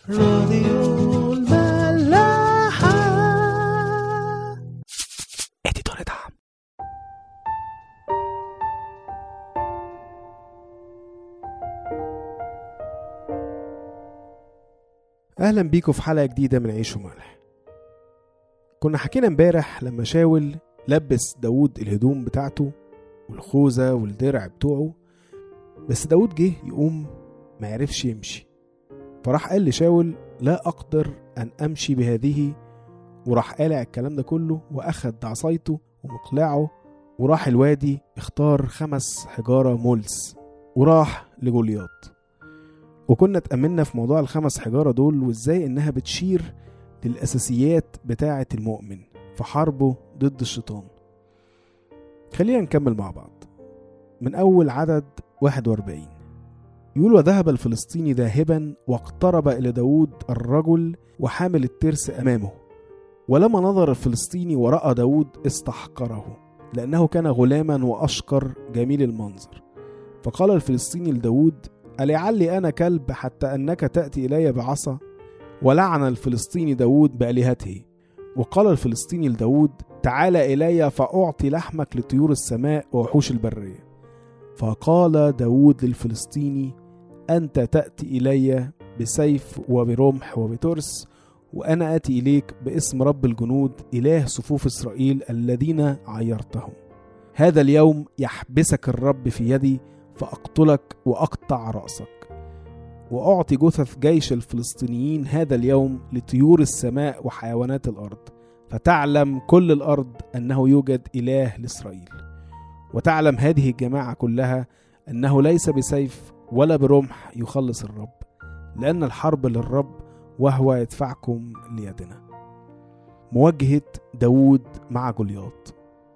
راديو الملاحة. اديتور دعم. اهلا بيكم في حلقة جديدة من عيش وملح. كنا حكينا امبارح لما شاول لبس داود الهدوم بتاعته والخوذة والدرع بتوعه، بس داود جه يقوم ما يعرفش يمشي، فراح قال لشاول لا أقدر أن أمشي بهذه، وراح قالع الكلام ده كله وأخد عصايته ومقلعه وراح الوادي، اختار 5 حجارة ملس وراح لجولياط. وكنا اتأملنا في موضوع ال5 حجارة دول وإزاي إنها بتشير للأساسيات بتاعة المؤمن في حربه ضد الشيطان. خلينا نكمل مع بعض من أول عدد 41. يقول: وذهب الفلسطيني ذاهبا واقترب إلى داود الرجل وحامل الترس أمامه، ولما نظر الفلسطيني ورأى داود استحقره، لأنه كان غلاما وأشقر جميل المنظر. فقال الفلسطيني لداود: ألعلي أنا كلب حتى أنك تأتي إلي بعصا؟ ولعن الفلسطيني داود بآلهته. وقال الفلسطيني لداود: تعال إلي فأعطي لحمك لطيور السماء ووحوش البرية. فقال داود للفلسطيني: أنت تأتي إلي بسيف وبرمح وبترس، وأنا آتي إليك باسم رب الجنود إله صفوف إسرائيل الذين عيرتهم. هذا اليوم يحبسك الرب في يدي فأقتلك وأقطع رأسك، وأعطي جثث جيش الفلسطينيين هذا اليوم لطيور السماء وحيوانات الأرض، فتعلم كل الأرض أنه يوجد إله لإسرائيل. وتعلم هذه الجماعة كلها أنه ليس بسيف ولا برمح يخلص الرب، لأن الحرب للرب وهو يدفعكم ليدنا. مواجهة داود مع جولياط،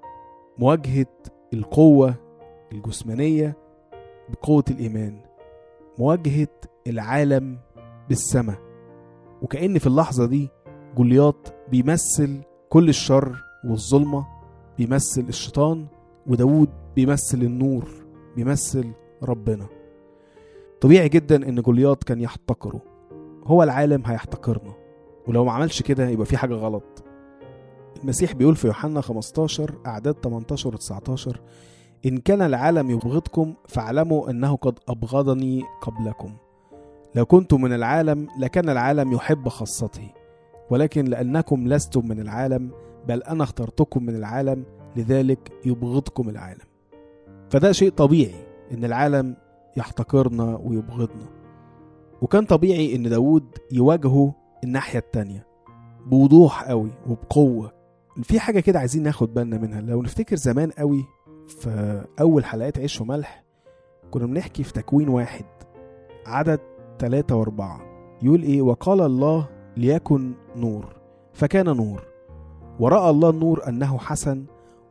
مواجهة القوة الجسمانية بقوة الإيمان، مواجهة العالم بالسماء. وكأن في اللحظة دي جولياط بيمثل كل الشر والظلمة، بيمثل الشيطان، وداود بيمثل النور، بيمثل ربنا. طبيعي جدا ان جولياط كان يحتقره، هو العالم هيحتقرنا، ولو ما عملش كده يبقى في حاجة غلط. المسيح بيقول في يوحنا 15 أعداد 18 و 19: إن كان العالم يبغضكم فاعلموا أنه قد أبغضني قبلكم. لو كنتم من العالم لكان العالم يحب خاصته، ولكن لأنكم لستم من العالم بل أنا اخترتكم من العالم، لذلك يبغضكم العالم. فده شيء طبيعي إن العالم يحتقرنا ويبغضنا، وكان طبيعي إن داود يواجهه الناحية التانية بوضوح قوي وبقوة. في حاجة كده عايزين ناخد بالنا منها. لو نفتكر زمان قوي في أول حلقات عيش وملح كنا بنحكي في تكوين 1 عدد 3 و4، يقول إيه: وقال الله ليكن نور فكان نور، ورأى الله النور أنه حسن،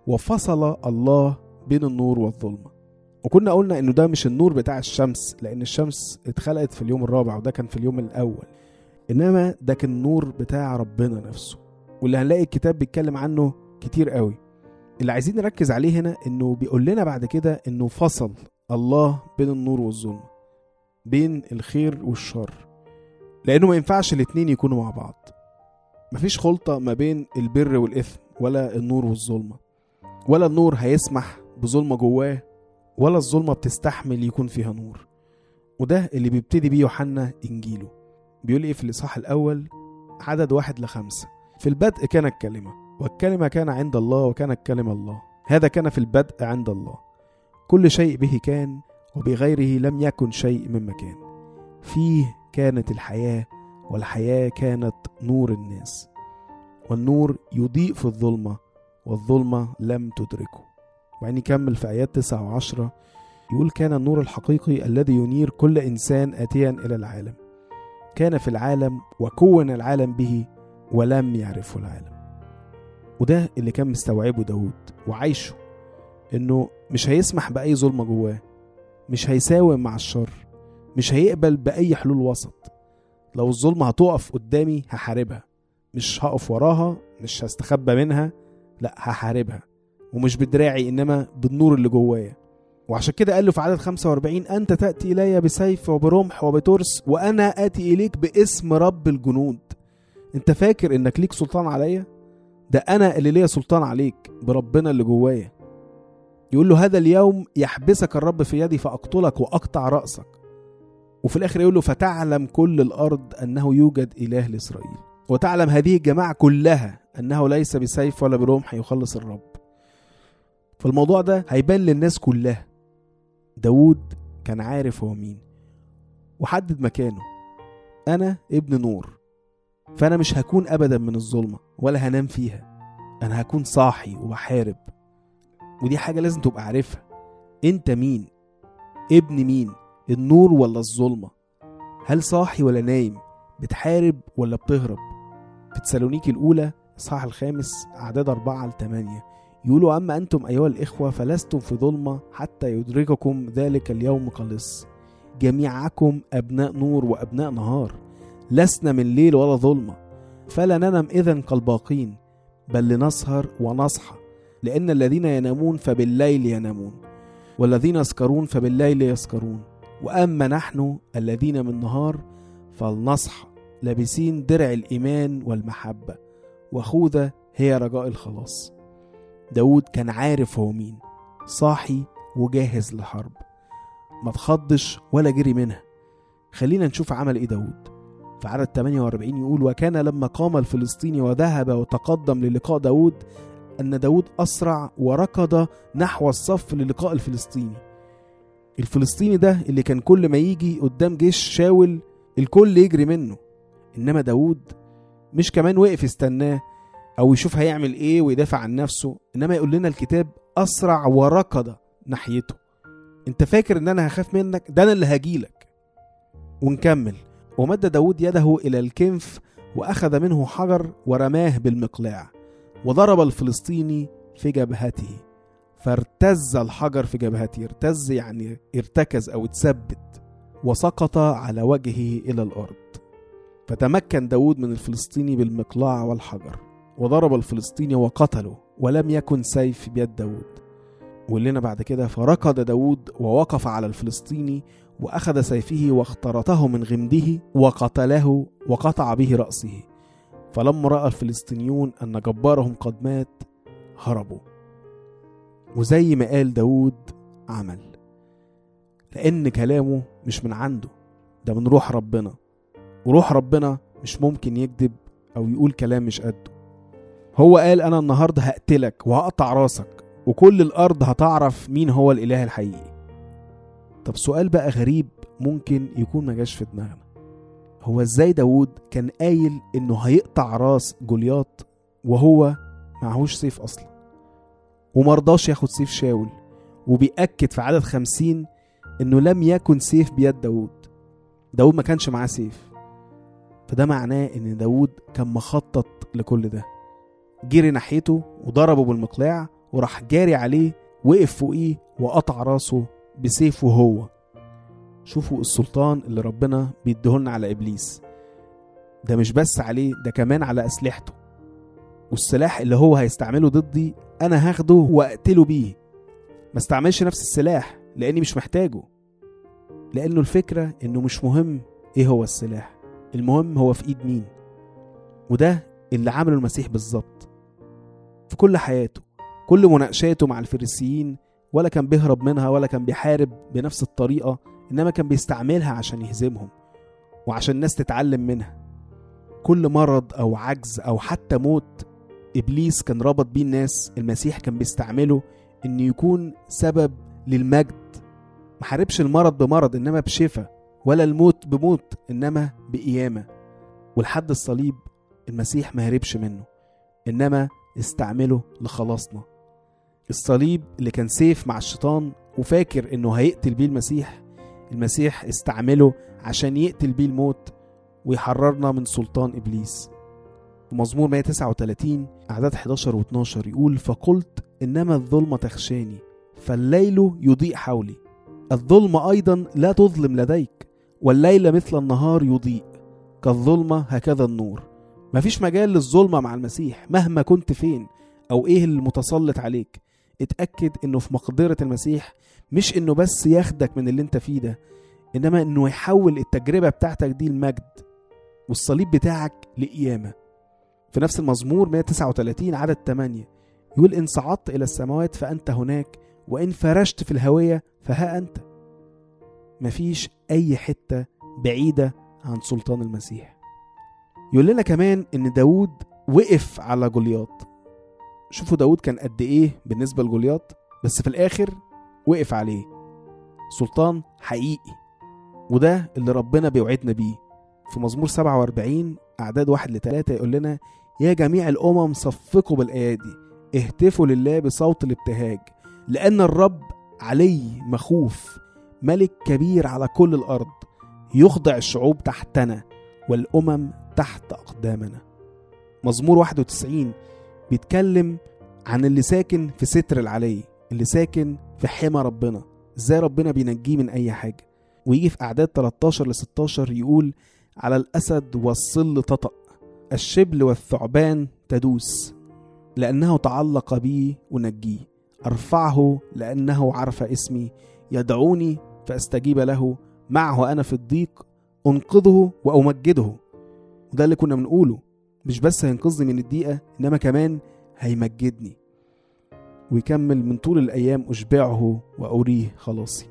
وفصل الله بين النور والظلمة. وكنا قلنا إنه ده مش النور بتاع الشمس، لأن الشمس اتخلقت في اليوم الرابع وده كان في اليوم الأول، إنما ده كان النور بتاع ربنا نفسه، واللي هنلاقي الكتاب بيتكلم عنه كتير قوي. اللي عايزين نركز عليه هنا إنه بيقول لنا بعد كده إنه فصل الله بين النور والظلمة، بين الخير والشر، لأنه ما ينفعش الاتنين يكونوا مع بعض. مفيش خلطة ما بين البر والإثم، ولا النور والظلمة، ولا النور هيسمح بظلمة جواه، ولا الظلمة بتستحمل يكون فيها نور. وده اللي بيبتدي بيه يوحنا إنجيله. بيقول إيه في الإصحاح الأول عدد 1-5: في البدء كان الكلمة، والكلمة كان عند الله، وكان الكلمة الله، هذا كان في البدء عند الله. كل شيء به كان، وبغيره لم يكن شيء مما كان. فيه كانت الحياة، والحياة كانت نور الناس، والنور يضيء في الظلمة، والظلمة لم تدركه. وبعدين يكمل في آيات 9 و10 يقول: كان النور الحقيقي الذي ينير كل إنسان آتيا إلى العالم، كان في العالم وكون العالم به ولم يعرفه العالم. وده اللي كان مستوعبه داود وعايشه، إنه مش هيسمح بأي ظلمة جواه، مش هيساوم مع الشر، مش هيقبل بأي حلول وسط. لو الظلمة هتقف قدامي هحاربها، مش هقف وراها، مش هستخبى منها، لا هحاربها، ومش بدراعي إنما بالنور اللي جوايا. وعشان كده قال له في عدد 45 أنت تأتي إلي بسيف وبرمح وبترس وأنا آتي إليك باسم رب الجنود. أنت فاكر إنك ليك سلطان عليا؟ ده أنا اللي ليا سلطان عليك بربنا اللي جوايا. يقول له هذا اليوم يحبسك الرب في يدي فأقتلك وأقطع رأسك. وفي الآخر يقول له فتعلم كل الأرض أنه يوجد إله لإسرائيل، وتعلم هذه الجماعة كلها أنه ليس بسيف ولا برمح يخلص الرب. فالموضوع ده هيبان للناس كلها. داود كان عارف هو مين وحدد مكانه. أنا ابن نور، فأنا مش هكون أبدا من الظلمة ولا هنام فيها، أنا هكون صاحي وبحارب. ودي حاجة لازم تبقى عارفها. أنت مين؟ ابن مين؟ النور ولا الظلمة؟ هل صاحي ولا نايم؟ بتحارب ولا بتهرب؟ في تسالونيكي الأولى إصحاح 5 أعداد 4-8 يقولوا أما أنتم أيها الإخوة فلستم في ظلمة حتى يدرككم ذلك اليوم قلص، جميعكم أبناء نور وأبناء نهار، لسنا من ليل ولا ظلمة، فلا ننم إذن كالباقين، بل لنسهر ونصحى، لأن الذين ينامون فبالليل ينامون، والذين يسكرون فبالليل يسكرون، وأما نحن الذين من نهار فلنصحى لابسين درع الإيمان والمحبة، وخوذة هي رجاء الخلاص. داود كان عارف هو مين، صاحي وجاهز للحرب، ما تخضش ولا جري منها. خلينا نشوف عمل ايه داود. في عدد 48 يقول وكان لما قام الفلسطيني وذهب وتقدم للقاء داود أن داود أسرع وركض نحو الصف للقاء الفلسطيني. الفلسطيني ده اللي كان كل ما يجي قدام جيش شاول الكل يجري منه، إنما داود مش كمان وقف يستناه أو يشوف هيعمل إيه ويدافع عن نفسه، إنما يقول لنا الكتاب أسرع وركض ناحيته. أنت فاكر إن أنا هخاف منك؟ ده أنا اللي هجيلك. ونكمل. ومد داود يده إلى الكنف وأخذ منه حجر ورماه بالمقلاع وضرب الفلسطيني في جبهته، فارتز الحجر في جبهته. ارتز يعني ارتكز أو اتثبت، وسقط على وجهه إلى الأرض. فتمكن داود من الفلسطيني بالمقلاع والحجر وضرب الفلسطيني وقتله، ولم يكن سيف بيد داود. ولنا بعد كده فركض داود ووقف على الفلسطيني وأخذ سيفه واخترته من غمده وقتله وقطع به رأسه. فلما رأى الفلسطينيون أن جبارهم قد مات هربوا. وزي ما قال داود عمل، لأن كلامه مش من عنده، ده من روح ربنا، وروح ربنا مش ممكن يكذب أو يقول كلام مش قده. هو قال أنا النهاردة هقتلك وهقطع راسك وكل الأرض هتعرف مين هو الإله الحقيقي. طب سؤال بقى غريب ممكن يكون ما جاش في دماغنا، هو ازاي داود كان قايل انه هيقطع راس جولياط وهو معهوش سيف اصلا، ومرضاش ياخد سيف شاول، وبيأكد في عدد 50 انه لم يكن سيف بيد داود ما كانش معاه سيف. فده معناه ان داود كان مخطط لكل ده. جري ناحيته وضربه بالمقلاع وراح جاري عليه، وقف فوقيه وقطع راسه بسيفه هو. شوفوا السلطان اللي ربنا بيديهولنا على إبليس، ده مش بس عليه، ده كمان على أسلحته. والسلاح اللي هو هيستعمله ضدي أنا هاخده وأقتله بيه. ما استعملش نفس السلاح لأني مش محتاجه، لأنه الفكرة إنه مش مهم إيه هو السلاح، المهم هو في إيد مين. وده اللي عمله المسيح بالظبط في كل حياته. كل مناقشاته مع الفريسيين ولا كان بيهرب منها ولا كان بيحارب بنفس الطريقة، إنما كان بيستعملها عشان يهزمهم وعشان الناس تتعلم منها. كل مرض أو عجز أو حتى موت إبليس كان ربط بيه الناس، المسيح كان بيستعمله إنه يكون سبب للمجد. ما حاربش المرض بمرض إنما بشفاء، ولا الموت بموت إنما بقيامة. والحد الصليب المسيح ما هربش منه إنما استعمله لخلاصنا. الصليب اللي كان سيف مع الشيطان وفاكر إنه هيقتل بيه المسيح استعمله عشان يقتل بيه الموت ويحررنا من سلطان إبليس. ومزمور 139 أعداد 11 و12 يقول فقلت إنما الظلمة تخشاني فالليل يضيء حولي. الظلمة أيضا لا تظلم لديك، والليل مثل النهار يضيء، كالظلمة هكذا النور. مفيش مجال للظلمة مع المسيح مهما كنت فين أو إيه المتسلط عليك. اتأكد انه في مقدرة المسيح مش انه بس ياخدك من اللي انت فيه ده، انما انه يحول التجربة بتاعتك دي المجد والصليب بتاعك لقيامة. في نفس المزمور 139 عدد 8 يقول: إن صعدت إلى السماوات فأنت هناك، وإن فرشت في الهوية فها أنت. مفيش أي حتة بعيدة عن سلطان المسيح. يقول لنا كمان إن داود وقف على جولياط. شوفوا داود كان قد إيه بالنسبة لجولياط، بس في الآخر وقف عليه. سلطان حقيقي، وده اللي ربنا بيوعدنا بيه. في مزمور 47 أعداد 1-3 يقول لنا: يا جميع الأمم صفقوا بالأيادي، اهتفوا لله بصوت الابتهاج، لأن الرب علي مخوف، ملك كبير على كل الأرض، يخضع الشعوب تحتنا والأمم تحت أقدامنا. مزمور 91 بيتكلم عن اللي ساكن في ستر العلي، اللي ساكن في حمى ربنا، ازاي ربنا بينجيه من أي حاجة. ويجي في أعداد 13-16 يقول: على الأسد والصل تطأ، الشبل والثعبان تدوس، لأنه تعلق بي ونجيه، أرفعه لأنه عرف اسمي، يدعوني فأستجيب له، معه أنا في الضيق أنقذه وأمجده. وده اللي كنا بنقوله، مش بس هينقذني من الضيقة، إنما كمان هيمجدني. ويكمل: من طول الأيام أشبعه وأريه خلاصي.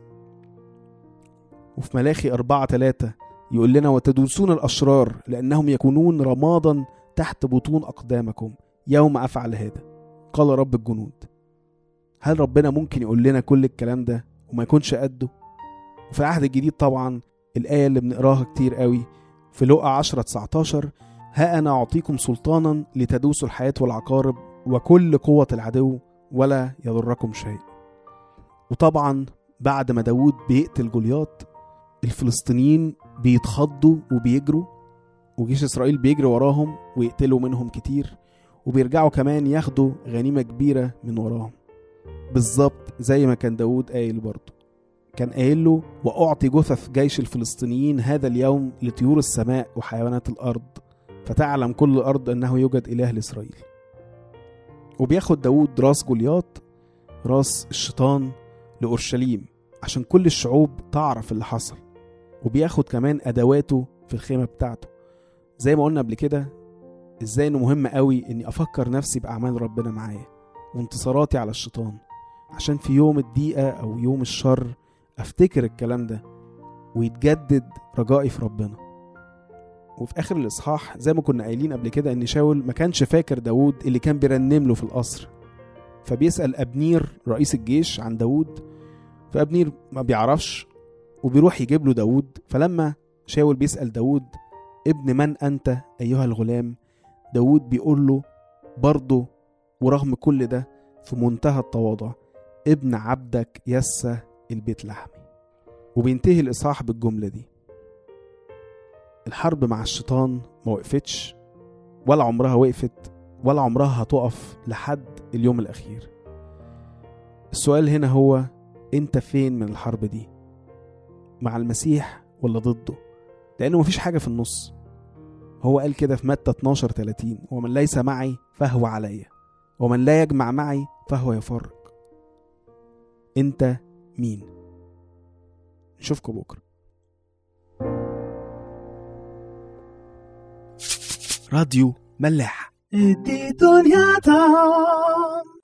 وفي ملاخي 4-3 يقول لنا: وتدوسون الأشرار لأنهم يكونون رمادا تحت بطون أقدامكم يوم أفعل هذا، قال رب الجنود. هل ربنا ممكن يقول لنا كل الكلام ده وما يكونش قده؟ وفي العهد الجديد طبعا الآية اللي بنقراها كتير قوي في لوقا 10-19: ها أنا أعطيكم سلطانا لتدوسوا الحياة والعقارب وكل قوة العدو ولا يضركم شيء. وطبعا بعد ما داود بيقتل جولياط، الفلسطينيين بيتخضوا وبيجروا، وجيش إسرائيل بيجري وراهم ويقتلوا منهم كتير، وبيرجعوا كمان ياخدوا غنيمة كبيرة من وراهم، بالظبط زي ما كان داود قايل برضه. كان قايل له: وأعطي جثث جيش الفلسطينيين هذا اليوم لطيور السماء وحيوانات الأرض، فتعلم كل الأرض أنه يوجد إله لإسرائيل. وبياخد داود راس جولياط، راس الشيطان، لأورشليم عشان كل الشعوب تعرف اللي حصل. وبياخد كمان أدواته في الخيمة بتاعته. زي ما قلنا قبل كده، ازاي انه مهم قوي اني افكر نفسي بأعمال ربنا معايا وانتصاراتي على الشيطان، عشان في يوم الضيقة او يوم الشر افتكر الكلام ده ويتجدد رجائي في ربنا. وفي اخر الاصحاح زي ما كنا قايلين قبل كده ان شاول ما كانش فاكر داود اللي كان بيرنم له في القصر، فبيسأل أبنير رئيس الجيش عن داود، فأبنير ما بيعرفش وبيروح يجيب له داود. فلما شاول بيسأل داود: ابن من أنت أيها الغلام؟ داود بيقول له برضه ورغم كل ده في منتهى التواضع: ابن عبدك يسى البيت لحمي. وبينتهي الإصحاح بالجملة دي: الحرب مع الشيطان ما وقفتش ولا عمرها وقفت ولا عمرها هتقف لحد اليوم الأخير. السؤال هنا هو: انت فين من الحرب دي؟ مع المسيح ولا ضده؟ لأنه مفيش حاجة في النص. هو قال كده في متى 12:30: ومن ليس معي فهو علي، ومن لا يجمع معي فهو يفرق. انت مين؟ نشوفكم بكرة. راديو ملاح.